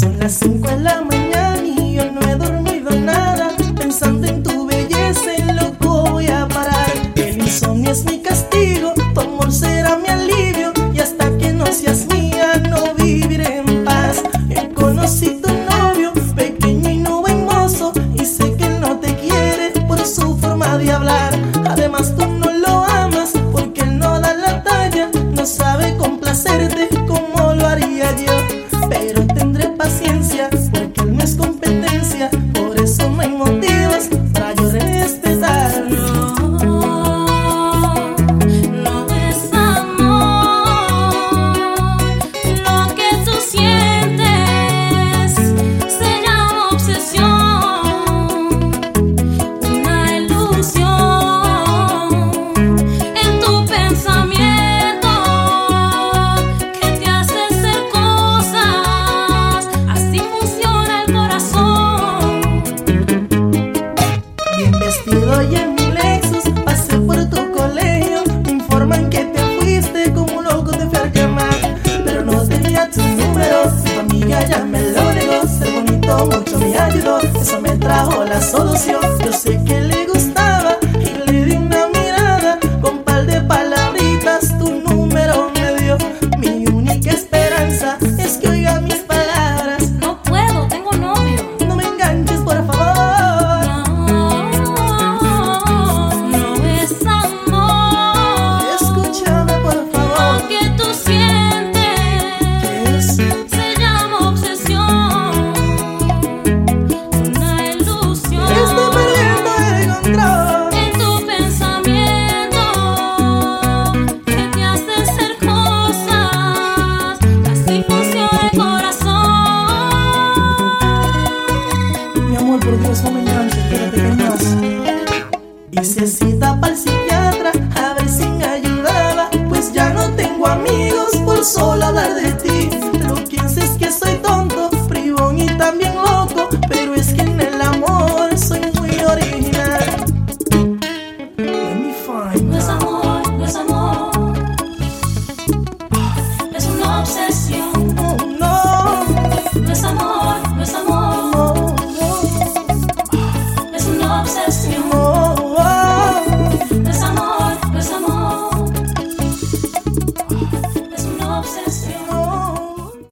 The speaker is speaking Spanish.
Son las 5 de la mañana y yo no he dormido nada, pensando en tu belleza, en loco voy a parar. El insomnio es mi castigo, tu amor será mi alivio, y hasta que no seas mía no viviré en paz. Conocí tu novio, pequeño y no buen mozo, y sé que él no te quiere por su forma de hablar. Además tú no lo amas porque él no da la talla, no sabe complacerte como lo haría yo. Pero tendré paciencia porque él no es competencia, por eso no hay motivos para yo respetarlo. No es amor lo que tú sientes, se llama obsesión, una ilusión en tu pensamiento que te hace hacer cosas, así funciona el corazón. Bien vestido y en mi Lexus pasé por tu colegio, me informan que te fuiste como un loco, te fui a quemar, pero no tenía tu número, tu amiga ya me lo negó. Ser bonito mucho me ayudó, eso me trajo la solución. Yo sé